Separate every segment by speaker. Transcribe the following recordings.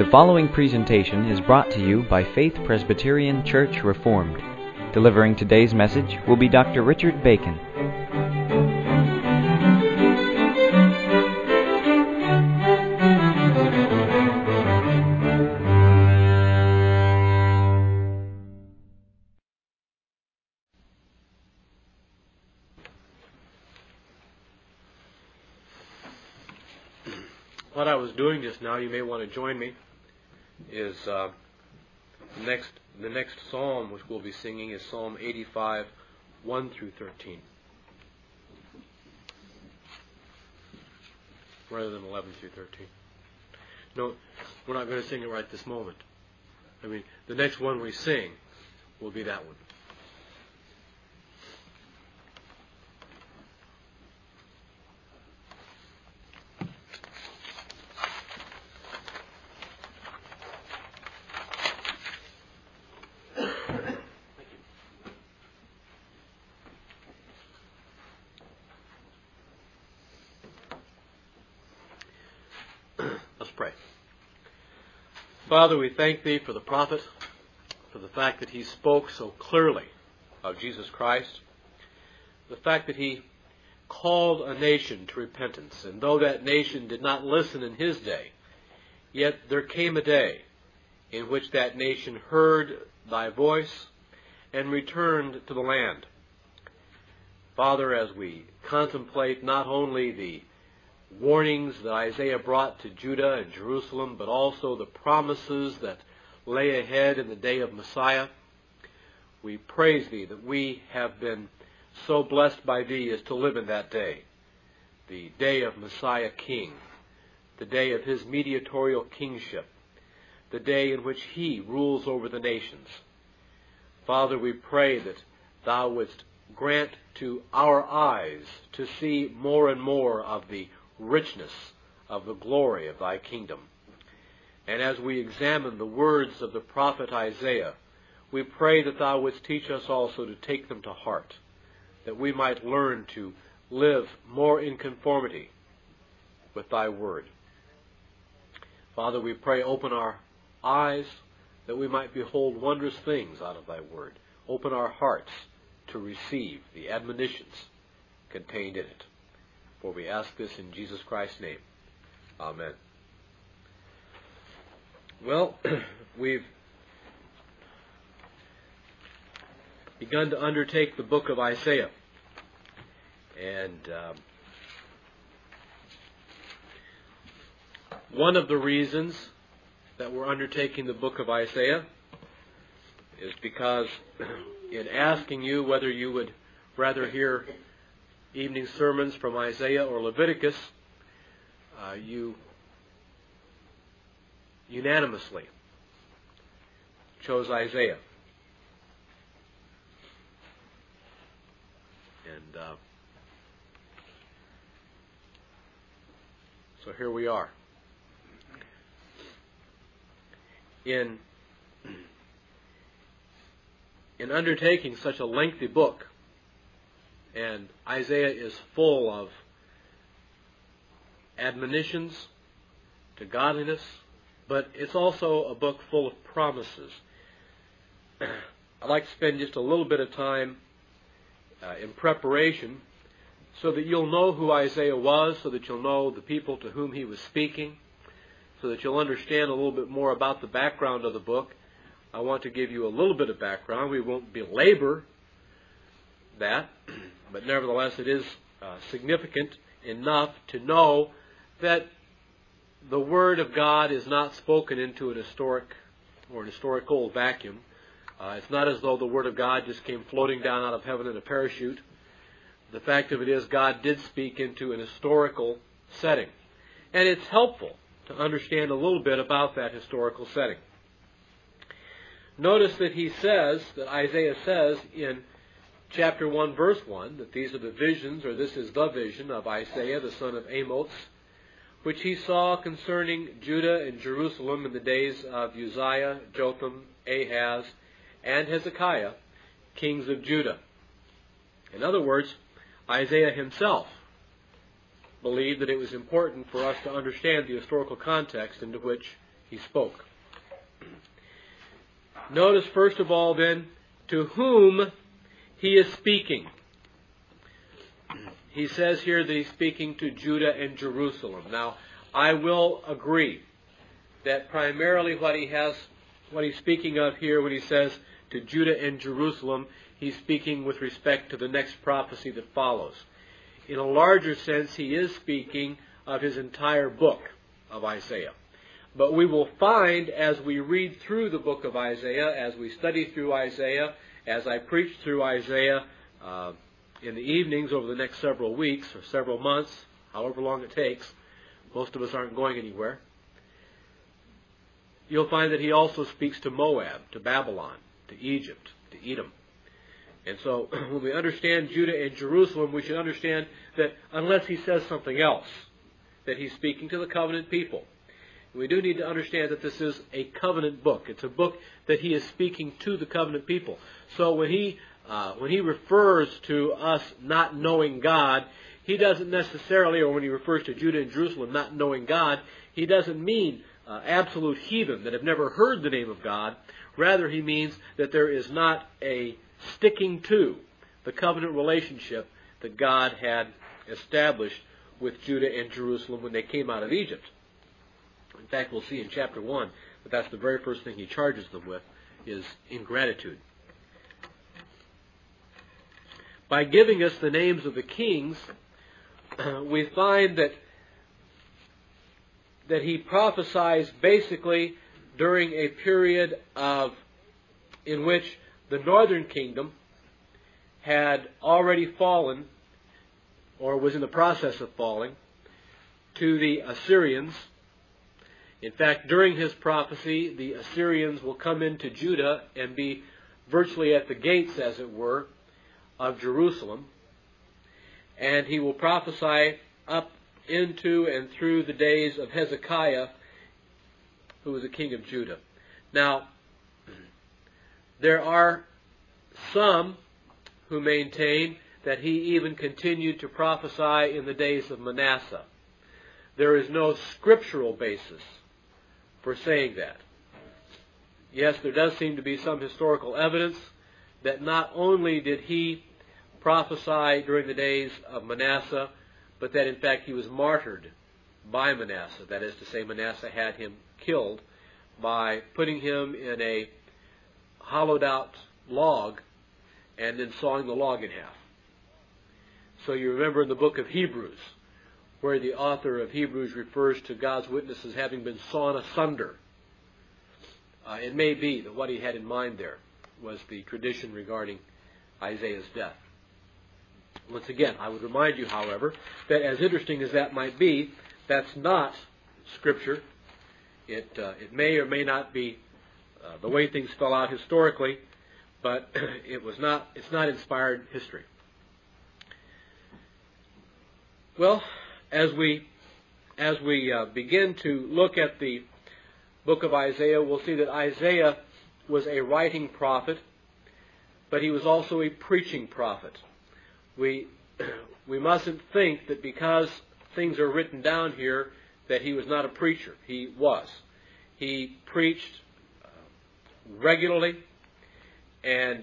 Speaker 1: The following presentation is brought to you by Faith Presbyterian Church Reformed. Delivering today's message will be Dr. Richard Bacon.
Speaker 2: What I was doing just now, you may want to join me, is the next psalm which we'll be singing is Psalm 85, 1 through 13, rather than 11 through 13. No, we're not going to sing it right this moment. I mean, the next one we sing will be that one. Father, we thank Thee for the prophet, for the fact that he spoke so clearly of Jesus Christ, the fact that he called a nation to repentance, and though that nation did not listen in his day, yet there came a day in which that nation heard Thy voice and returned to the land. Father, as we contemplate not only the warnings that Isaiah brought to Judah and Jerusalem, but also the promises that lay ahead in the day of Messiah, we praise Thee that we have been so blessed by Thee as to live in that day, the day of Messiah King, the day of His mediatorial kingship, the day in which He rules over the nations. Father, we pray that Thou wouldst grant to our eyes to see more and more of the richness of the glory of Thy kingdom. And as we examine the words of the prophet Isaiah, we pray that Thou wouldst teach us also to take them to heart, that we might learn to live more in conformity with Thy word. Father, we pray, open our eyes that we might behold wondrous things out of Thy word. Open our hearts to receive the admonitions contained in it. For we ask this in Jesus Christ's name. Amen. Well, we've begun to undertake the book of Isaiah. And one of the reasons that we're undertaking the book of Isaiah is because in asking you whether you would rather hear evening sermons from Isaiah or Leviticus, you unanimously chose Isaiah. And so here we are. In undertaking such a lengthy book, and Isaiah is full of admonitions to godliness, but it's also a book full of promises. I'd like to spend just a little bit of time in preparation so that you'll know who Isaiah was, so that you'll know the people to whom he was speaking, so that you'll understand a little bit more about the background of the book. I want to give you a little bit of background. We won't belabor that, but nevertheless it is significant enough to know that the Word of God is not spoken into an historical vacuum. It's not as though the Word of God just came floating down out of heaven in a parachute. The fact of it is, God did speak into an historical setting. And it's helpful to understand a little bit about that historical setting. Notice that Isaiah says in chapter 1, verse 1, that these are the visions, or this is the vision of Isaiah, the son of Amos, which he saw concerning Judah and Jerusalem in the days of Uzziah, Jotham, Ahaz, and Hezekiah, kings of Judah. In other words, Isaiah himself believed that it was important for us to understand the historical context into which he spoke. Notice first of all then to whom he is speaking. He says here that he's speaking to Judah and Jerusalem. Now, I will agree that primarily what he's speaking of here when he says to Judah and Jerusalem, he's speaking with respect to the next prophecy that follows. In a larger sense, he is speaking of his entire book of Isaiah. But we will find as we read through the book of Isaiah, as we study through Isaiah, as I preach through Isaiah in the evenings over the next several weeks or several months, however long it takes, most of us aren't going anywhere, you'll find that he also speaks to Moab, to Babylon, to Egypt, to Edom. And so when we understand Judah and Jerusalem, we should understand that unless he says something else, that he's speaking to the covenant people. We do need to understand that this is a covenant book. It's a book that he is speaking to the covenant people. So when he refers to us not knowing God, he doesn't necessarily, or when he refers to Judah and Jerusalem not knowing God, he doesn't mean absolute heathen that have never heard the name of God. Rather, he means that there is not a sticking to the covenant relationship that God had established with Judah and Jerusalem when they came out of Egypt. In fact, we'll see in chapter 1 that that's the very first thing he charges them with, is ingratitude. By giving us the names of the kings, we find that he prophesies basically during a period in which the northern kingdom had already fallen, or was in the process of falling, to the Assyrians. In fact, during his prophecy, the Assyrians will come into Judah and be virtually at the gates, as it were, of Jerusalem. And he will prophesy up into and through the days of Hezekiah, who was a king of Judah. Now, there are some who maintain that he even continued to prophesy in the days of Manasseh. There is no scriptural basis for saying that. Yes, there does seem to be some historical evidence that not only did he prophesy during the days of Manasseh, but that in fact he was martyred by Manasseh. That is to say, Manasseh had him killed by putting him in a hollowed out log and then sawing the log in half. So you remember in the book of Hebrews, where the author of Hebrews refers to God's witnesses having been sawn asunder. It may be that what he had in mind there was the tradition regarding Isaiah's death. Once again, I would remind you, however, that as interesting as that might be, that's not Scripture. It may or may not be the way things fell out historically, but it's not inspired history. Well, as we begin to look at the book of Isaiah, we'll see that Isaiah was a writing prophet, but he was also a preaching prophet. We mustn't think that because things are written down here that he was not a preacher. He was. He preached regularly, and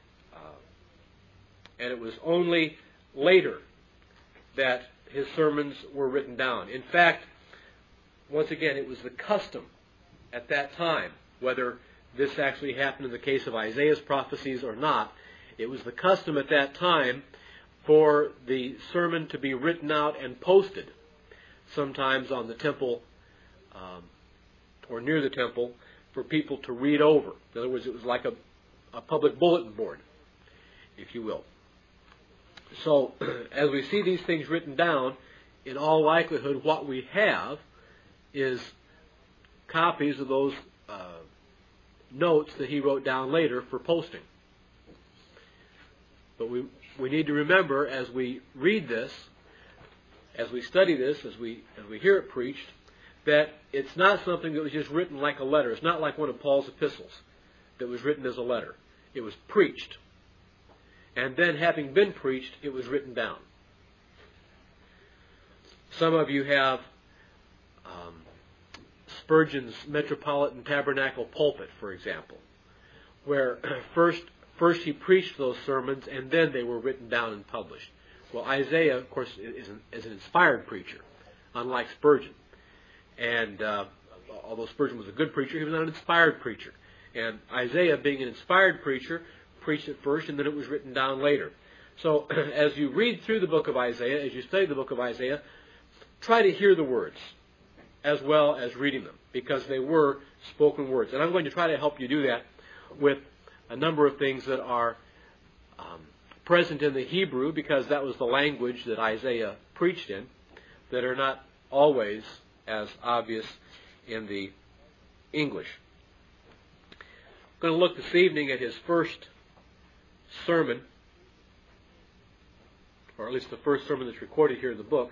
Speaker 2: it was only later that his sermons were written down. In fact, once again, it was the custom at that time, whether this actually happened in the case of Isaiah's prophecies or not, it was the custom at that time for the sermon to be written out and posted, sometimes on the temple or near the temple, for people to read over. In other words, it was like a public bulletin board, if you will. So, as we see these things written down, in all likelihood what we have is copies of those notes that he wrote down later for posting. But we need to remember, as we read this, as we study this, as we hear it preached, that it's not something that was just written like a letter. It's not like one of Paul's epistles that was written as a letter. It was preached. And then, having been preached, it was written down. Some of you have Spurgeon's Metropolitan Tabernacle pulpit, for example, where first he preached those sermons and then they were written down and published. Well, Isaiah, of course, is an inspired preacher, unlike Spurgeon. And although Spurgeon was a good preacher, he was not an inspired preacher. And Isaiah, being an inspired preacher, preached it first and then it was written down later. So as you read through the book of Isaiah, as you study the book of Isaiah, try to hear the words as well as reading them, because they were spoken words. And I'm going to try to help you do that with a number of things that are present in the Hebrew, because that was the language that Isaiah preached in, that are not always as obvious in the English. I'm going to look this evening at his first sermon, or at least the first sermon that's recorded here in the book.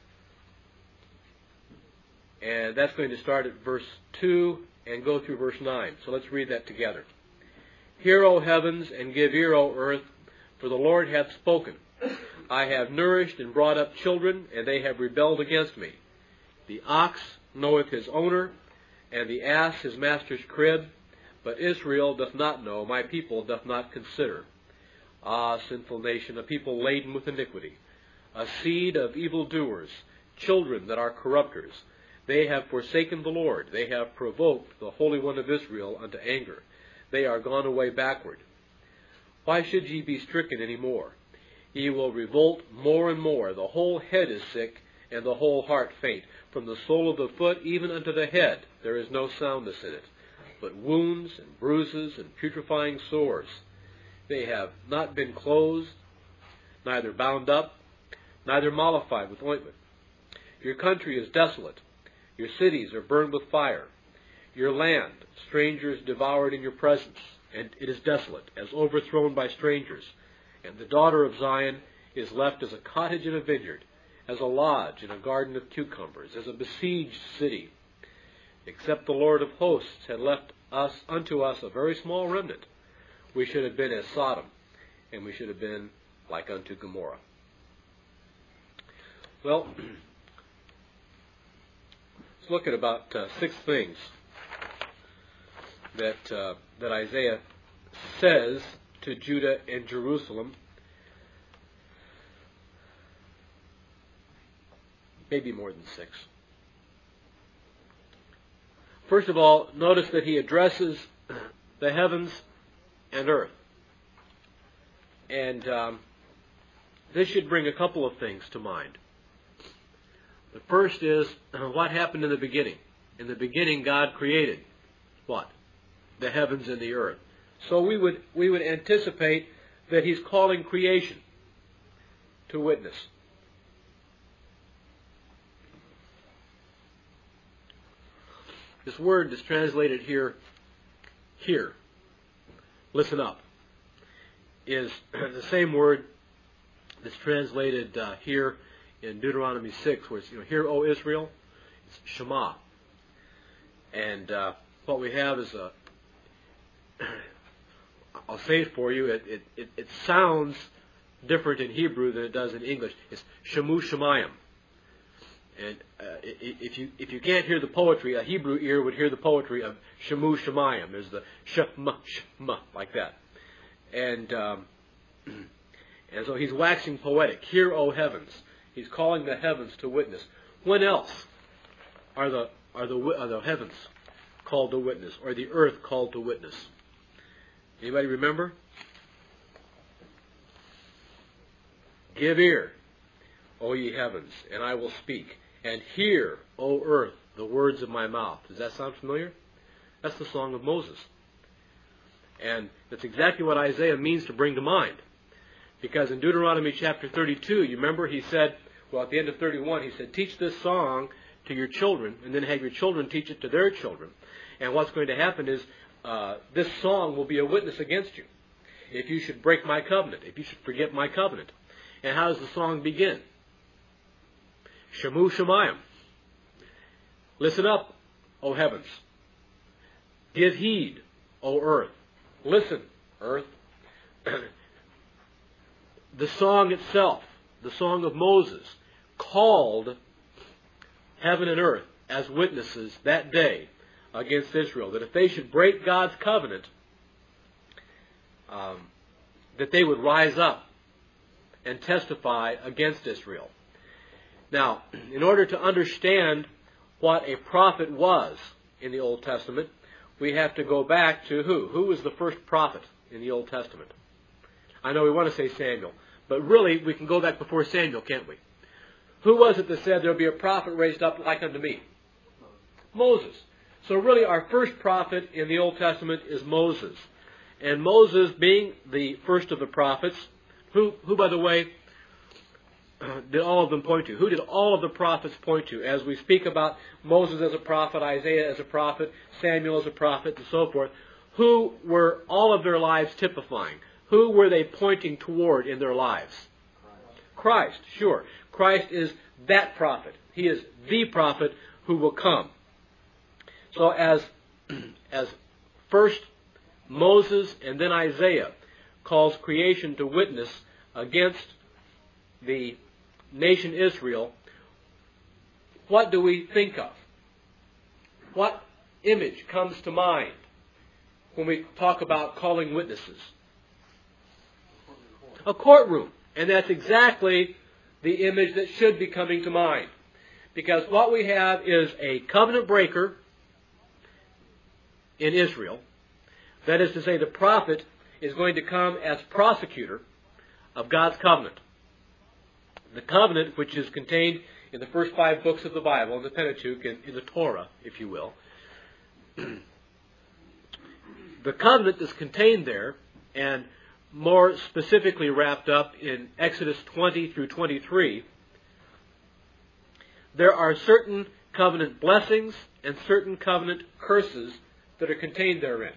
Speaker 2: And that's going to start at verse 2 and go through verse 9. So let's read that together. Hear, O heavens, and give ear, O earth, for the Lord hath spoken. I have nourished and brought up children, and they have rebelled against me. The ox knoweth his owner, and the ass his master's crib, but Israel doth not know, my people doth not consider. Ah, sinful nation, a people laden with iniquity, a seed of evildoers, children that are corrupters. They have forsaken the Lord, they have provoked the Holy One of Israel unto anger. They are gone away backward. Why should ye be stricken any more? Ye will revolt more and more. The whole head is sick, and the whole heart faint. From the sole of the foot even unto the head there is no soundness in it, but wounds and bruises and putrefying sores. They have not been closed, neither bound up, neither mollified with ointment. Your country is desolate. Your cities are burned with fire. Your land, strangers devoured in your presence, and it is desolate, as overthrown by strangers. And the daughter of Zion is left as a cottage in a vineyard, as a lodge in a garden of cucumbers, as a besieged city. Except the Lord of hosts had left unto us a very small remnant, we should have been as Sodom, and we should have been like unto Gomorrah. Well, let's look at about 6 things that Isaiah says to Judah and Jerusalem. Maybe more than 6. First of all, notice that he addresses the heavens and earth. And this should bring a couple of things to mind. The first is what happened in the beginning. In the beginning, God created what? The heavens and the earth. So we would anticipate that he's calling creation to witness. This word is translated here, listen up, is the same word that's translated here in Deuteronomy 6, where it's, hear, O Israel, it's Shema. And what we have is I'll say it for you, it sounds different in Hebrew than it does in English. It's Shemu Shemayim. And if you can't hear the poetry, a Hebrew ear would hear the poetry of Shemu Shemayim. There's the Shema, Shema, like that. And so he's waxing poetic. Hear, O heavens. He's calling the heavens to witness. When else are the heavens called to witness, or the earth called to witness? Anybody remember? Give ear, O ye heavens, and I will speak. And hear, O earth, the words of my mouth. Does that sound familiar? That's the Song of Moses. And that's exactly what Isaiah means to bring to mind. Because in Deuteronomy chapter 32, you remember he said, well, at the end of 31, he said, teach this song to your children, and then have your children teach it to their children. And what's going to happen is this song will be a witness against you. If you should break my covenant, if you should forget my covenant. And how does the song begin? Shemu Shemayim. Listen up, O heavens. Give heed, O earth. Listen, earth. The song itself, the Song of Moses, called heaven and earth as witnesses that day against Israel, that if they should break God's covenant, that they would rise up and testify against Israel. Now, in order to understand what a prophet was in the Old Testament, we have to go back to who? Who was the first prophet in the Old Testament? I know we want to say Samuel, but really we can go back before Samuel, can't we? Who was it that said there will be a prophet raised up like unto me? Moses. So really our first prophet in the Old Testament is Moses. And Moses, being the first of the prophets, who by the way, did all of them point to? Who did all of the prophets point to? As we speak about Moses as a prophet, Isaiah as a prophet, Samuel as a prophet, and so forth, who were all of their lives typifying? Who were they pointing toward in their lives? Christ, sure. Christ is that prophet. He is the prophet who will come. So as first Moses and then Isaiah calls creation to witness against the nation Israel, what do we think of? What image comes to mind when we talk about calling witnesses? A courtroom. And that's exactly the image that should be coming to mind. Because what we have is a covenant breaker in Israel. That is to say, the prophet is going to come as prosecutor of God's covenant. The covenant, which is contained in the first 5 books of the Bible, in the Pentateuch, in the Torah, if you will. The covenant is contained there, and more specifically wrapped up in Exodus 20 through 23. There are certain covenant blessings and certain covenant curses that are contained therein.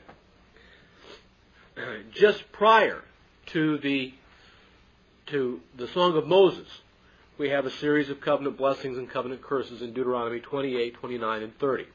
Speaker 2: Just prior to the Song of Moses, we have a series of covenant blessings and covenant curses in Deuteronomy 28, 29, and 30.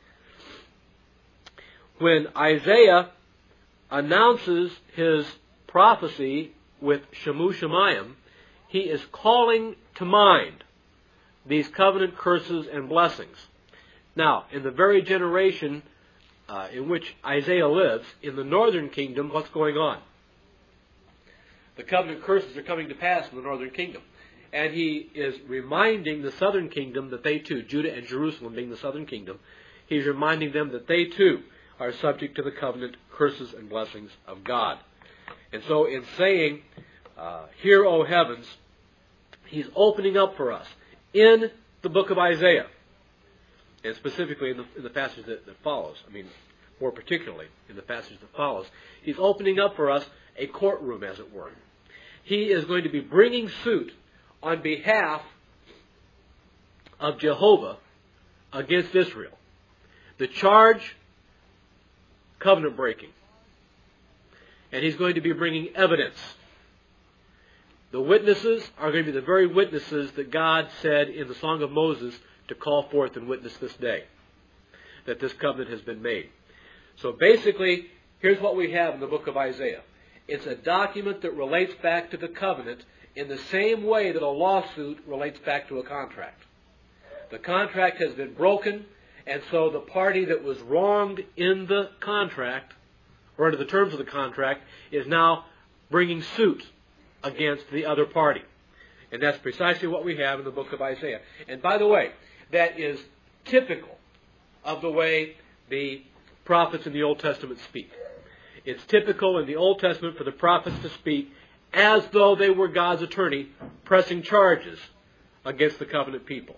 Speaker 2: When Isaiah announces his prophecy with Shemu Shemayim, he is calling to mind these covenant curses and blessings. Now, in the very generation in which Isaiah lives, in the northern kingdom, what's going on? The covenant curses are coming to pass in the northern kingdom. And he is reminding the southern kingdom that they too, Judah and Jerusalem being the southern kingdom, he's reminding them that they too are subject to the covenant curses and blessings of God. And so in saying, hear, O heavens, he's opening up for us in the book of Isaiah, and specifically in the passage that follows, more particularly in the passage that follows, he's opening up for us a courtroom, as it were. He is going to be bringing suit on behalf of Jehovah against Israel. The charge, covenant breaking. And he's going to be bringing evidence. The witnesses are going to be the very witnesses that God said in the Song of Moses to call forth and witness this day, that this covenant has been made. So basically, here's what we have in the book of Isaiah. It's a document that relates back to the covenant in the same way that a lawsuit relates back to a contract. The contract has been broken, and so the party that was wronged in the contract, or under the terms of the contract, is now bringing suit against the other party. And that's precisely what we have in the book of Isaiah. And by the way, that is typical of the way the prophets in the Old Testament speak. It's typical in the Old Testament for the prophets to speak as though they were God's attorney pressing charges against the covenant people.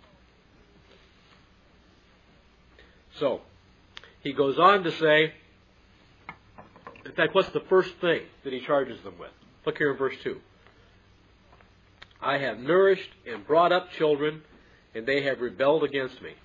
Speaker 2: So, he goes on to say, in fact, what's the first thing that he charges them with? Look here in verse 2. I have nourished and brought up children, and they have rebelled against me.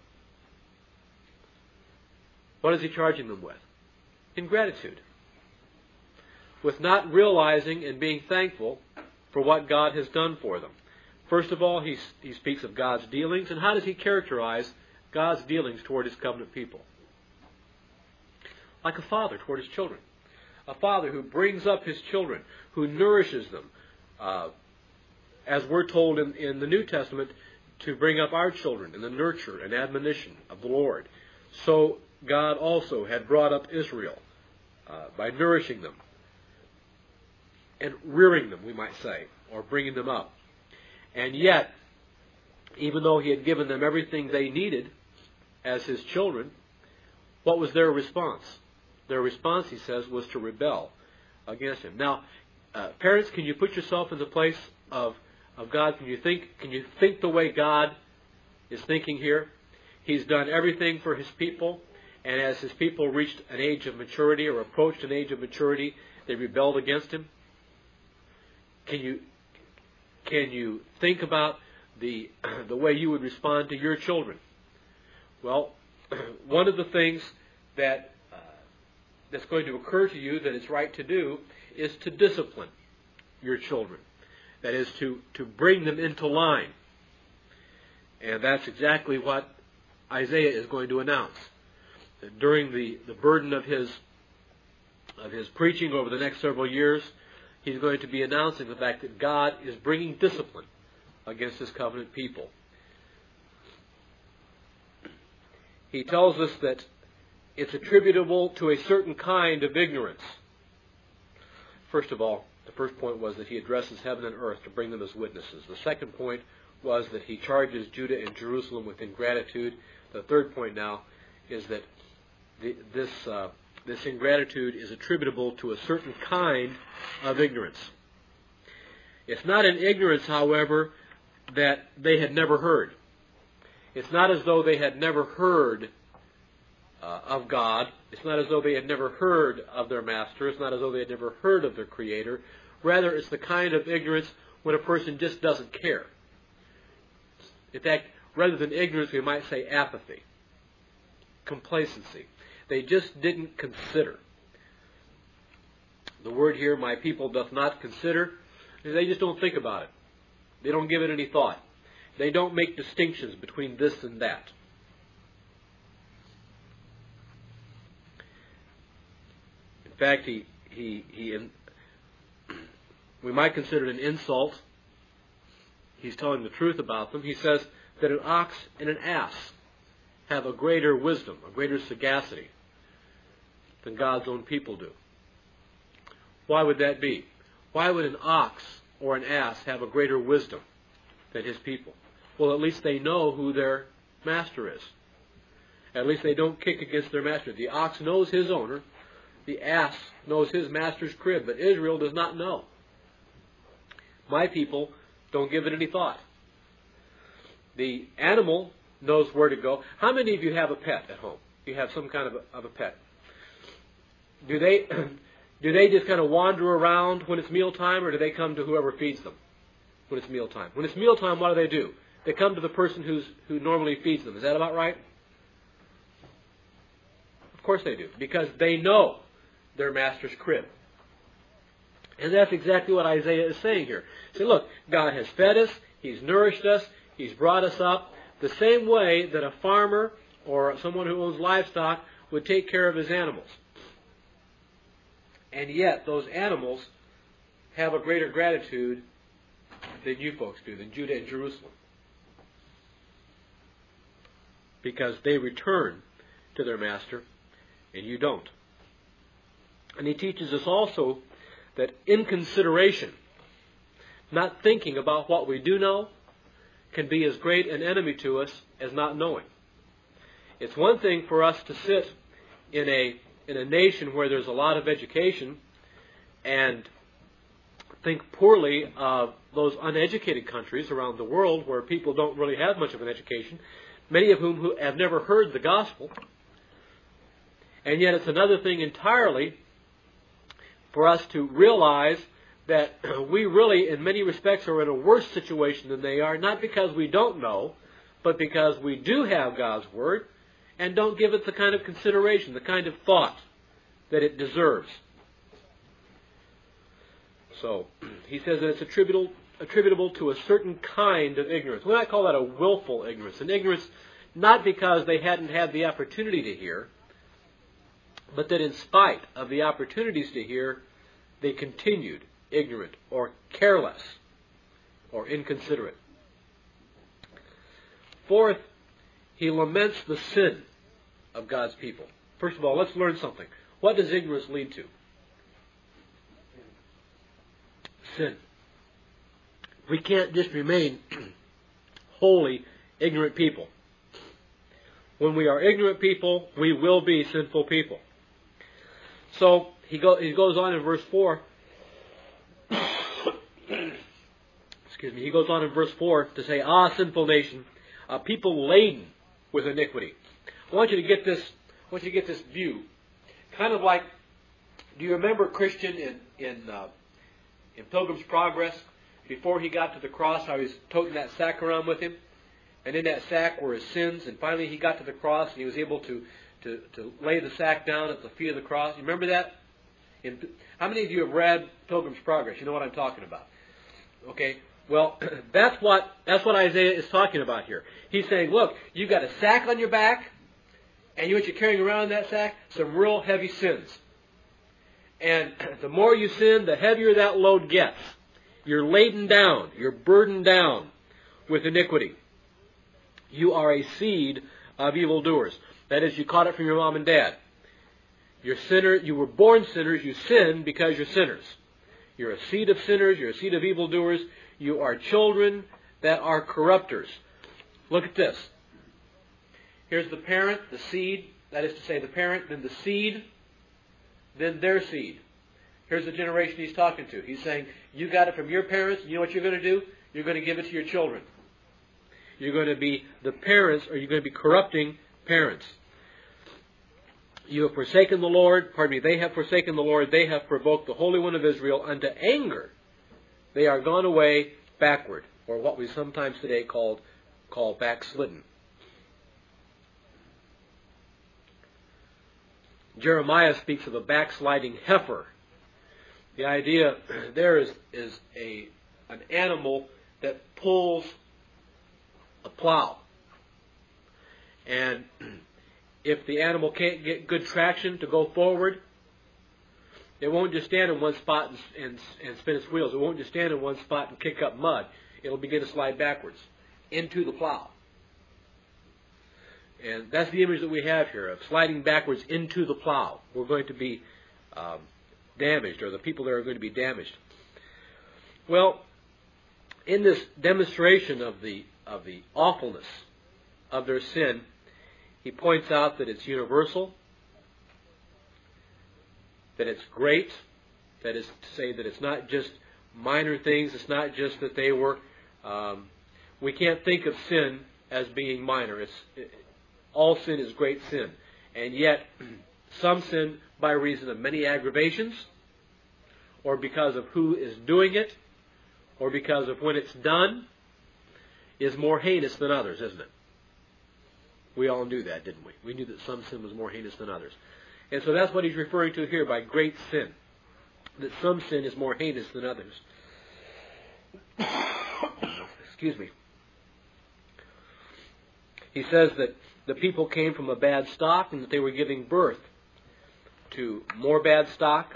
Speaker 2: What is he charging them with? Ingratitude. With not realizing and being thankful for what God has done for them. First of all, he speaks of God's dealings, and how does he characterize God's dealings toward his covenant people? Like a father toward his children. A father who brings up his children, who nourishes them, as we're told in the New Testament, to bring up our children in the nurture and admonition of the Lord, so God also had brought up Israel by nourishing them and rearing them, we might say, or bringing them up. And yet, even though He had given them everything they needed as His children, what was their response? Their response, He says, was to rebel against Him. Now, parents, can you put yourself in the place of God? Can you think the way God is thinking here? He's done everything for His people, and as His people reached an age of maturity or approached an age of maturity, they rebelled against Him. Can you think about the way you would respond to your children? Well, one of the things that's going to occur to you that it's right to do is to discipline your children. That is, to bring them into line. And that's exactly what Isaiah is going to announce. During the burden of his preaching over the next several years, he's going to be announcing the fact that God is bringing discipline against His covenant people. He tells us that it's attributable to a certain kind of ignorance. First of all, the first point was that He addresses heaven and earth to bring them as witnesses. The second point was that He charges Judah and Jerusalem with ingratitude. The third point now is that this ingratitude is attributable to a certain kind of ignorance. It's not an ignorance, however, that they had never heard. It's not as though they had never heard of God. It's not as though they had never heard of their Master. It's not as though they had never heard of their Creator. Rather, it's the kind of ignorance when a person just doesn't care. In fact, rather than ignorance, we might say apathy, complacency. They just didn't consider. The word here, my people doth not consider, they just don't think about it. They don't give it any thought. They don't make distinctions between this and that. In fact, we might consider it an insult. He's telling the truth about them. He says that an ox and an ass have a greater wisdom, a greater sagacity than God's own people do. Why would that be? Why would an ox or an ass have a greater wisdom than His people? Well, at least they know who their master is. At least they don't kick against their master. The ox knows his owner. The ass knows his master's crib. But Israel does not know. My people don't give it any thought. The animal knows where to go. How many of you have a pet at home? You have some kind of a pet. Do they just kind of wander around when it's mealtime, or do they come to whoever feeds them when it's mealtime? When it's mealtime, what do? They come to the person who normally feeds them. Is that about right? Of course they do, because they know their master's crib. And that's exactly what Isaiah is saying here. Say, look, God has fed us, He's nourished us, He's brought us up the same way that a farmer or someone who owns livestock would take care of his animals. And yet, those animals have a greater gratitude than you folks do, than Judah and Jerusalem. Because they return to their master, and you don't. And he teaches us also that inconsideration, not thinking about what we do know, can be as great an enemy to us as not knowing. It's one thing for us to sit in a nation where there's a lot of education and think poorly of those uneducated countries around the world where people don't really have much of an education, many of whom who have never heard the gospel. And yet it's another thing entirely for us to realize that we really, in many respects, are in a worse situation than they are, not because we don't know, but because we do have God's Word and don't give it the kind of consideration, the kind of thought that it deserves. So, he says that it's attributable to a certain kind of ignorance. We might call that a willful ignorance. An ignorance not because they hadn't had the opportunity to hear, but that in spite of the opportunities to hear, they continued ignorant or careless or inconsiderate. Fourth, he laments the sin of God's people. First of all, let's learn something. What does ignorance lead to? Sin. We can't just remain wholly ignorant people. When we are ignorant people, we will be sinful people. So he goes on in verse 4. Excuse me. He goes on in verse 4 to say, "Ah, sinful nation, a people laden with iniquity." I want you to get this. I want you to get this view. Kind of like, do you remember Christian in Pilgrim's Progress? Before he got to the cross, how he was toting that sack around with him, and in that sack were his sins. And finally, he got to the cross, and he was able to lay the sack down at the feet of the cross. You remember that? How many of you have read Pilgrim's Progress? You know what I'm talking about. Okay. Well, that's what Isaiah is talking about here. He's saying, look, you've got a sack on your back, and you know what you're carrying around in that sack? Some real heavy sins. And the more you sin, the heavier that load gets. You're laden down. You're burdened down with iniquity. You are a seed of evildoers. That is, you caught it from your mom and dad. You're sinner. You were born sinners. You sin because you're sinners. You're a seed of sinners. You're a seed of evildoers. You are children that are corrupters. Look at this. Here's the parent, the seed. That is to say, the parent, then the seed, then their seed. Here's the generation he's talking to. He's saying, you got it from your parents. You know what you're going to do? You're going to give it to your children. You're going to be the parents, or you're going to be corrupting parents. You have forsaken the Lord. They have forsaken the Lord. They have provoked the Holy One of Israel unto anger. They are gone away backward, or what we sometimes today call backslidden. Jeremiah speaks of a backsliding heifer. The idea there is an animal that pulls a plow. And if the animal can't get good traction to go forward, it won't just stand in one spot and spin its wheels. It won't just stand in one spot and kick up mud. It'll begin to slide backwards into the plow. And that's the image that we have here of sliding backwards into the plow. We're going to be damaged, or the people there are going to be damaged. Well, in this demonstration of the awfulness of their sin, he points out that it's universal, that it's great, that is to say that it's not just minor things, it's not just that they were, we can't think of sin as being minor. All sin is great sin. And yet, some sin by reason of many aggravations, or because of who is doing it, or because of when it's done, is more heinous than others, isn't it? We all knew that, didn't we? We knew that some sin was more heinous than others. And so that's what he's referring to here by great sin. That some sin is more heinous than others. Excuse me. He says that the people came from a bad stock and that they were giving birth to more bad stock.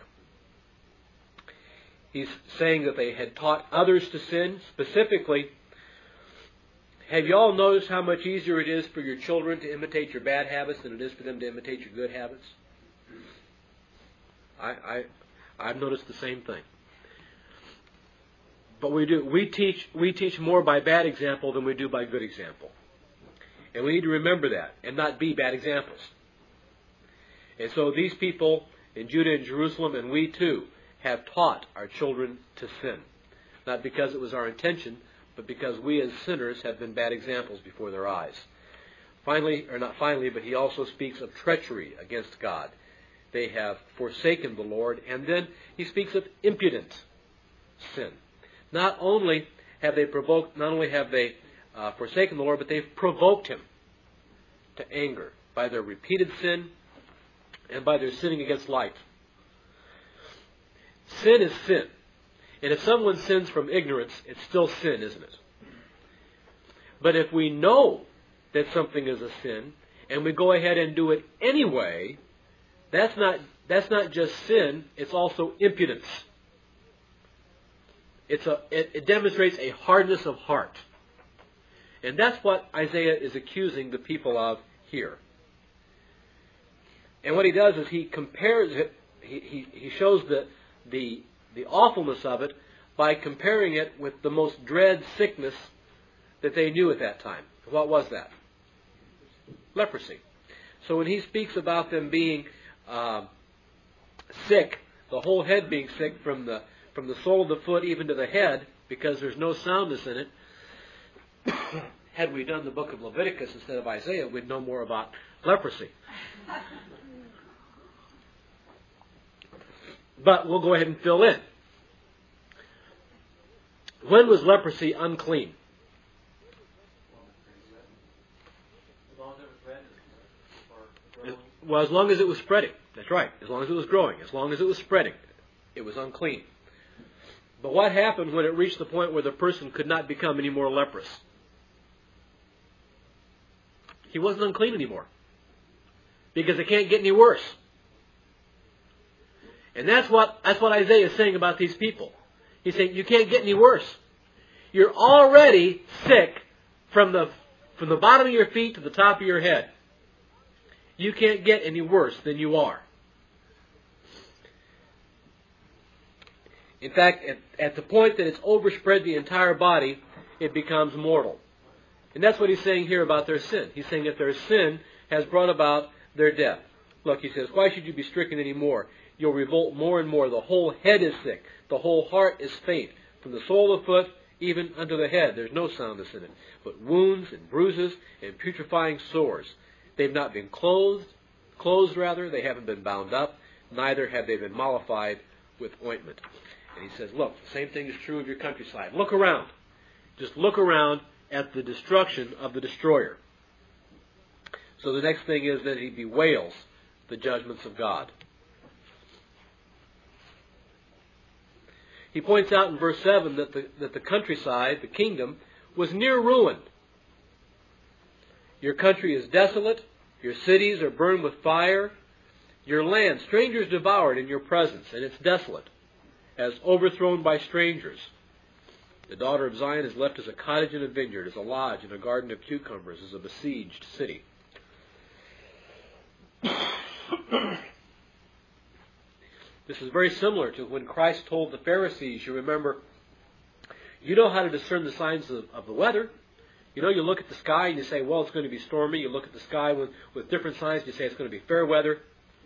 Speaker 2: He's saying that they had taught others to sin. Specifically, have you all noticed how much easier it is for your children to imitate your bad habits than it is for them to imitate your good habits? I've noticed the same thing. But we do. We teach more by bad example than we do by good example. And we need to remember that and not be bad examples. And so these people in Judah and Jerusalem, and we too, have taught our children to sin. Not because it was our intention, but because we as sinners have been bad examples before their eyes. Finally, or not finally, but he also speaks of treachery against God. They have forsaken the Lord, and then he speaks of impudent sin. Not only have they forsaken the Lord, but they've provoked him to anger by their repeated sin and by their sinning against life. Sin is sin. And if someone sins from ignorance, it's still sin, isn't it? But if we know that something is a sin, and we go ahead and do it anyway, that's not just sin, it's also impudence. It demonstrates a hardness of heart. And that's what Isaiah is accusing the people of here. And what he does is he compares it, he shows the awfulness of it by comparing it with the most dread sickness that they knew at that time. What was that? Leprosy. So when he speaks about them being sick, the whole head being sick from the sole of the foot even to the head, because there's no soundness in it, had we done the book of Leviticus instead of Isaiah, we'd know more about leprosy. But we'll go ahead and fill in. When was leprosy unclean? Well, as long as it was spreading. That's right. As long as it was growing. As long as it was spreading. It was unclean. But what happened when it reached the point where the person could not become any more leprous? He wasn't unclean anymore. Because it can't get any worse. And that's what Isaiah is saying about these people. He's saying, you can't get any worse. You're already sick from the bottom of your feet to the top of your head. You can't get any worse than you are. In fact, at the point that it's overspread the entire body, it becomes mortal. And that's what he's saying here about their sin. He's saying that their sin has brought about their death. Look, he says, why should you be stricken anymore? You'll revolt more and more. The whole head is sick. The whole heart is faint. From the sole of the foot even unto the head, there's no soundness in it, but wounds and bruises and putrefying sores. They've not been clothed, they haven't been bound up, neither have they been mollified with ointment. And he says, look, the same thing is true of your countryside. Look around. Just look around at the destruction of the destroyer. So the next thing is that he bewails the judgments of God. He points out in verse 7 that the countryside, the kingdom, was near ruin. Your country is desolate. Your cities are burned with fire. Your land, strangers devoured in your presence, and it's desolate, as overthrown by strangers. The daughter of Zion is left as a cottage in a vineyard, as a lodge in a garden of cucumbers, as a besieged city. This is very similar to when Christ told the Pharisees, you remember, you know how to discern the signs of the weather. You know, you look at the sky and you say, well, it's going to be stormy. You look at the sky with different signs and you say it's going to be fair weather.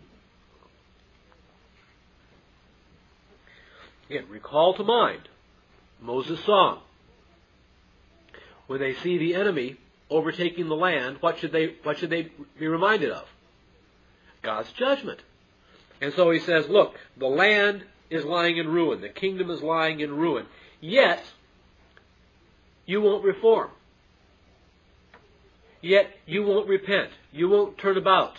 Speaker 2: Again, recall to mind Moses' song. When they see the enemy overtaking the land, what should they be reminded of? God's judgment. And so he says, look, the land is lying in ruin. The kingdom is lying in ruin. Yet, you won't reform. Yet, you won't repent. You won't turn about.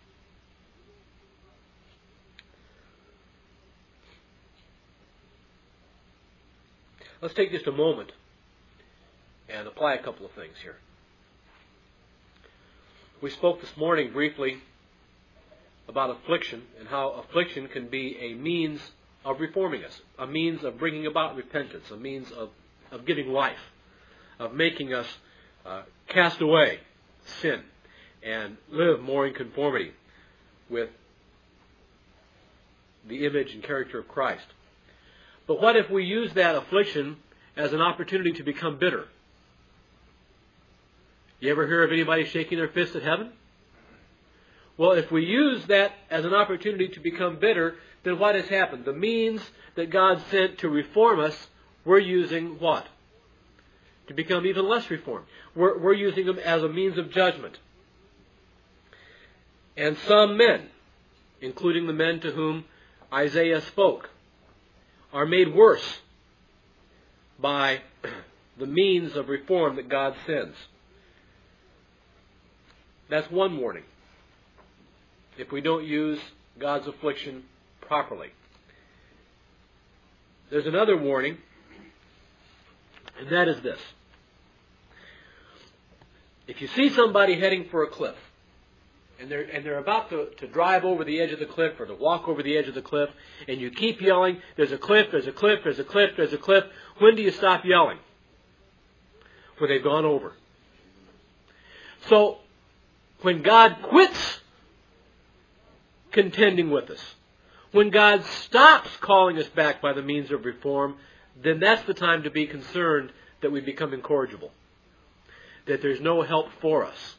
Speaker 2: Let's take just a moment and apply a couple of things here. We spoke this morning briefly about affliction and how affliction can be a means of reforming us, a means of bringing about repentance, a means of giving life, of making us cast away sin and live more in conformity with the image and character of Christ. But what if we use that affliction as an opportunity to become bitter? You ever hear of anybody shaking their fist at heaven? Well, if we use that as an opportunity to become bitter, then what has happened? The means that God sent to reform us, we're using what? To become even less reformed. We're using them as a means of judgment. And some men, including the men to whom Isaiah spoke, are made worse by the means of reform that God sends. That's one warning. If we don't use God's affliction properly. There's another warning, and that is this. If you see somebody heading for a cliff, and they're about to drive over the edge of the cliff or to walk over the edge of the cliff, and you keep yelling, there's a cliff, there's a cliff, there's a cliff, there's a cliff, when do you stop yelling? When they've gone over. So, when God quits contending with us, when God stops calling us back by the means of reform, then that's the time to be concerned that we become incorrigible, that there's no help for us.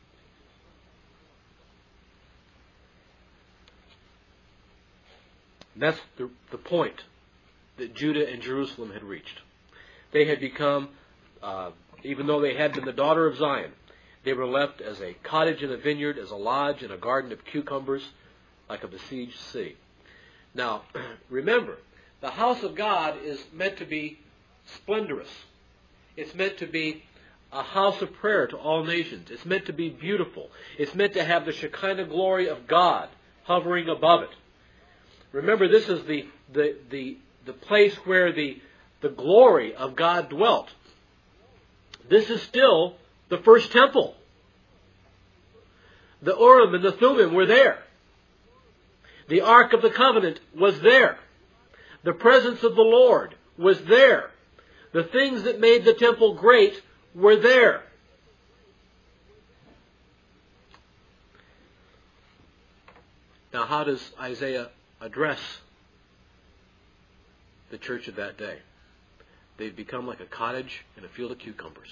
Speaker 2: And that's the point that Judah and Jerusalem had reached. They had become, even though they had been the daughter of Zion, they were left as a cottage in a vineyard, as a lodge in a garden of cucumbers, like a besieged city. Now, remember, the house of God is meant to be splendorous. It's meant to be a house of prayer to all nations. It's meant to be beautiful. It's meant to have the Shekinah glory of God hovering above it. Remember, this is the place where the glory of God dwelt. This is still the first temple. The Urim and the Thummim were there. The Ark of the Covenant was there. The presence of the Lord was there. The things that made the temple great were there. Now, how does Isaiah address the church of that day? They've become like a cottage in a field of cucumbers.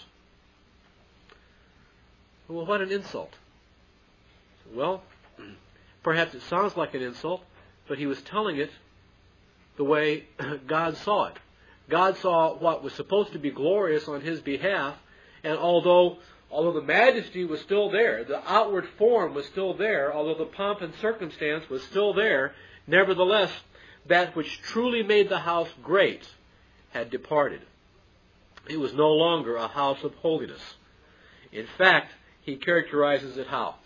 Speaker 2: Well, what an insult. Well, perhaps it sounds like an insult, but he was telling it the way God saw it. God saw what was supposed to be glorious on his behalf, and although the majesty was still there, the outward form was still there, although the pomp and circumstance was still there, nevertheless, that which truly made the house great had departed. It was no longer a house of holiness. In fact, he characterizes it how?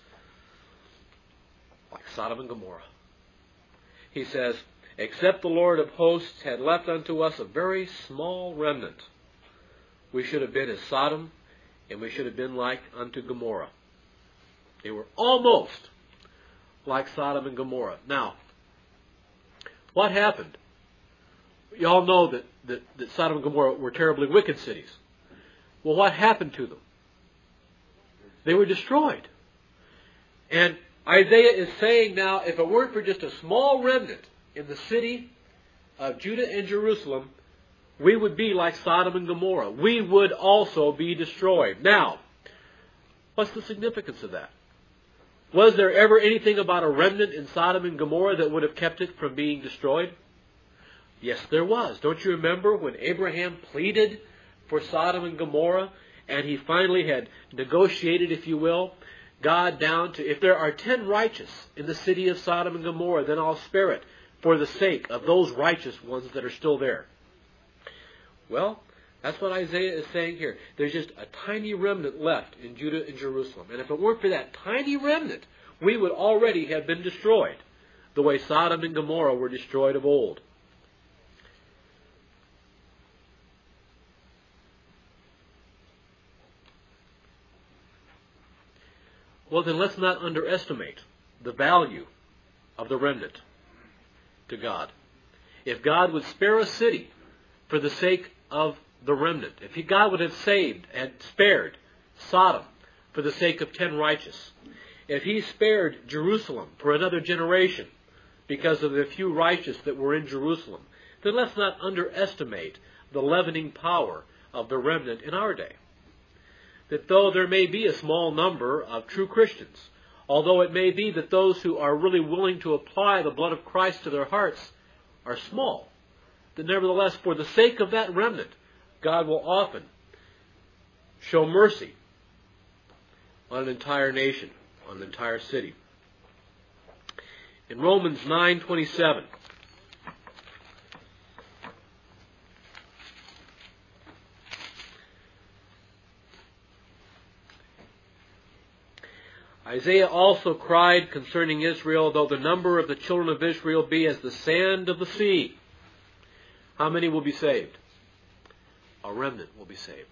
Speaker 2: Like Sodom and Gomorrah. He says, except the Lord of hosts had left unto us a very small remnant, we should have been as Sodom, and we should have been like unto Gomorrah. They were almost like Sodom and Gomorrah. Now, what happened? You all know that Sodom and Gomorrah were terribly wicked cities. Well, what happened to them? They were destroyed. And Isaiah is saying now, if it weren't for just a small remnant in the city of Judah and Jerusalem, we would be like Sodom and Gomorrah. We would also be destroyed. Now, what's the significance of that? Was there ever anything about a remnant in Sodom and Gomorrah that would have kept it from being destroyed? Yes, there was. Don't you remember when Abraham pleaded for Sodom and Gomorrah, and he finally had negotiated, if you will, God down to, if there are 10 righteous in the city of Sodom and Gomorrah, then I'll spare it for the sake of those righteous ones that are still there. Well, that's what Isaiah is saying here. There's just a tiny remnant left in Judah and Jerusalem. And if it weren't for that tiny remnant, we would already have been destroyed, the way Sodom and Gomorrah were destroyed of old. Well, then let's not underestimate the value of the remnant to God. If God would spare a city for the sake of the remnant, if God would have saved and spared Sodom for the sake of 10 righteous, if he spared Jerusalem for another generation because of the few righteous that were in Jerusalem, then let's not underestimate the leavening power of the remnant in our day. That though there may be a small number of true Christians, although it may be that those who are really willing to apply the blood of Christ to their hearts are small, that nevertheless, for the sake of that remnant, God will often show mercy on an entire nation, on an entire city. In Romans 9:27, Isaiah also cried concerning Israel, though the number of the children of Israel be as the sand of the sea. How many will be saved? A remnant will be saved.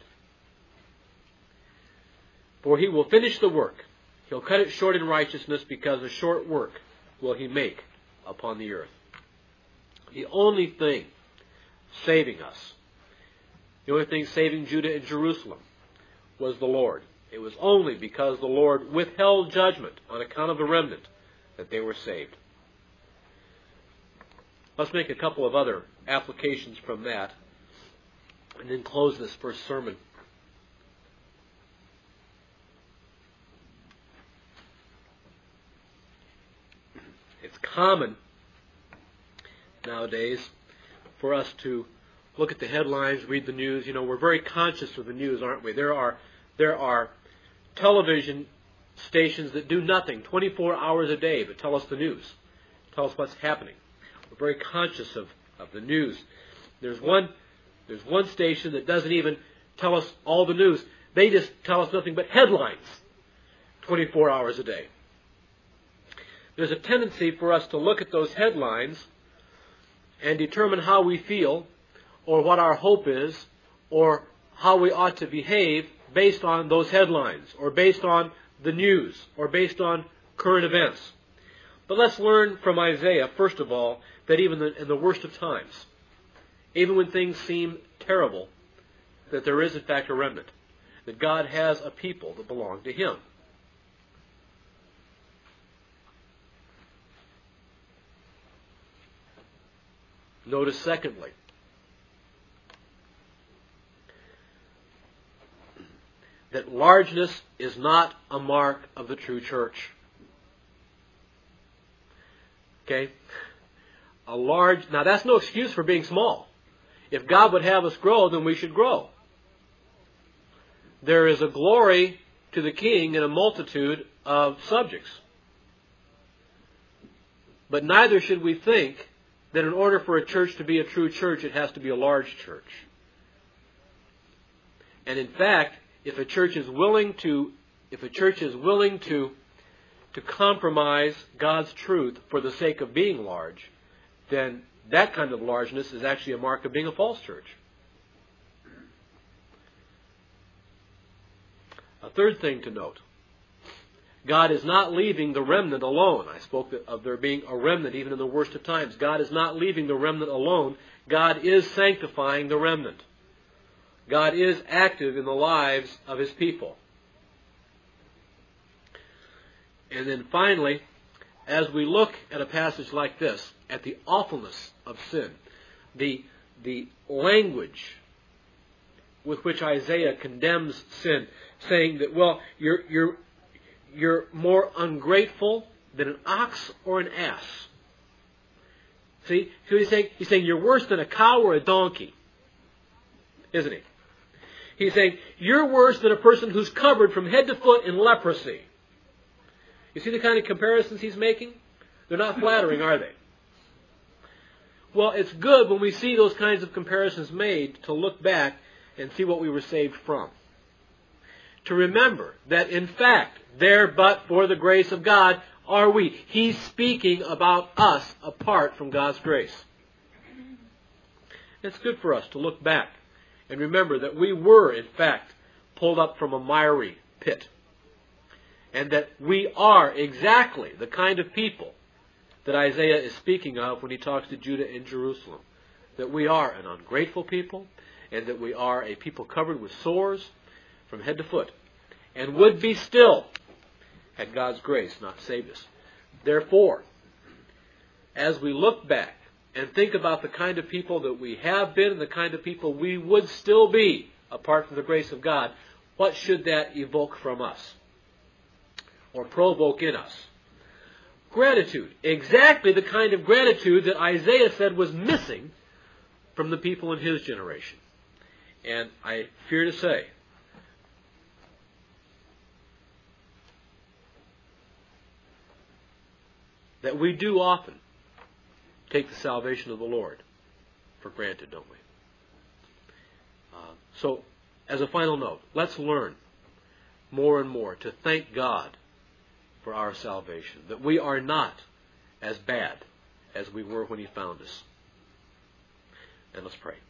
Speaker 2: For he will finish the work. He'll cut it short in righteousness, because a short work will he make upon the earth. The only thing saving us, the only thing saving Judah and Jerusalem, was the Lord. It was only because the Lord withheld judgment on account of the remnant that they were saved. Let's make a couple of other applications from that and then close this first sermon. It's common nowadays for us to look at the headlines, read the news. You know, we're very conscious of the news, aren't we? There are television stations that do nothing 24 hours a day but tell us the news, tell us what's happening. We're very conscious of the news. There's one station that doesn't even tell us all the news. They just tell us nothing but headlines 24 hours a day. There's a tendency for us to look at those headlines and determine how we feel or what our hope is or how we ought to behave based on those headlines or based on the news or based on current events. But let's learn from Isaiah, first of all, that even in the worst of times, even when things seem terrible, that there is in fact a remnant, that God has a people that belong to Him. Notice, secondly, that largeness is not a mark of the true church. Okay? Now that's no excuse for being small. If God would have us grow, then we should grow. There is a glory to the King in a multitude of subjects. But neither should we think that in order for a church to be a true church, it has to be a large church. And in fact, if a church is willing to compromise God's truth for the sake of being large, then that kind of largeness is actually a mark of being a false church. A third thing to note. God is not leaving the remnant alone. I spoke of there being a remnant even in the worst of times. God is not leaving the remnant alone. God is sanctifying the remnant. God is active in the lives of His people. And then finally, as we look at a passage like this, at the awfulness of sin, the language with which Isaiah condemns sin, saying that, well, you're more ungrateful than an ox or an ass. See? So he's saying you're worse than a cow or a donkey. Isn't he? He's saying you're worse than a person who's covered from head to foot in leprosy. You see the kind of comparisons he's making? They're not flattering, are they? Well, it's good when we see those kinds of comparisons made to look back and see what we were saved from. To remember that, in fact, there but for the grace of God are we. He's speaking about us apart from God's grace. It's good for us to look back and remember that we were, in fact, pulled up from a miry pit. And that we are exactly the kind of people that Isaiah is speaking of when he talks to Judah and Jerusalem. That we are an ungrateful people, and that we are a people covered with sores from head to foot, and would be still had God's grace not saved us. Therefore, as we look back and think about the kind of people that we have been and the kind of people we would still be apart from the grace of God, what should that evoke from us? Or provoke in us? Gratitude. Exactly the kind of gratitude that Isaiah said was missing from the people in his generation. And I fear to say that we do often take the salvation of the Lord for granted, don't we? So, as a final note, let's learn more and more to thank God for our salvation, that we are not as bad as we were when He found us. And let's pray.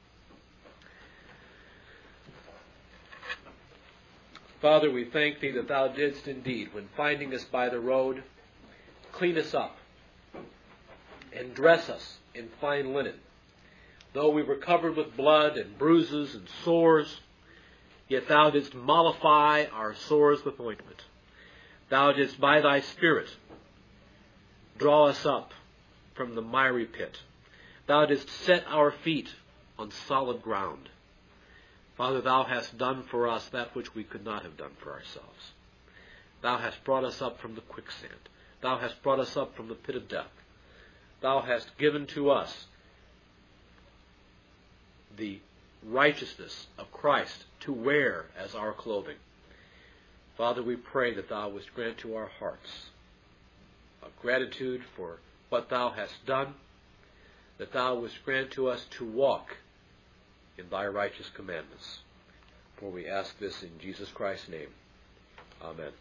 Speaker 2: Father, we thank Thee that Thou didst indeed, when finding us by the road, clean us up and dress us in fine linen. Though we were covered with blood and bruises and sores, yet thou didst mollify our sores with ointment. Thou didst by thy Spirit draw us up from the miry pit. Thou didst set our feet on solid ground. Father, thou hast done for us that which we could not have done for ourselves. Thou hast brought us up from the quicksand. Thou hast brought us up from the pit of death. Thou hast given to us the righteousness of Christ to wear as our clothing. Father, we pray that thou wouldst grant to our hearts a gratitude for what thou hast done, that thou wouldst grant to us to walk in thy righteous commandments. For we ask this in Jesus Christ's name. Amen.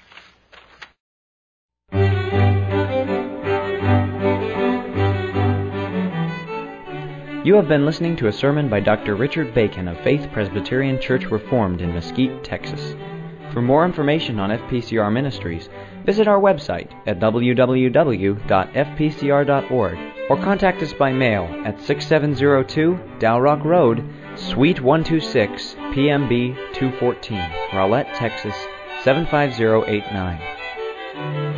Speaker 1: You have been listening to a sermon by Dr. Richard Bacon of Faith Presbyterian Church Reformed in Mesquite, Texas. For more information on FPCR Ministries, visit our website at www.fpcr.org or contact us by mail at 6702 Dalrock Road, Suite 126, PMB 214, Rowlett, Texas 75089.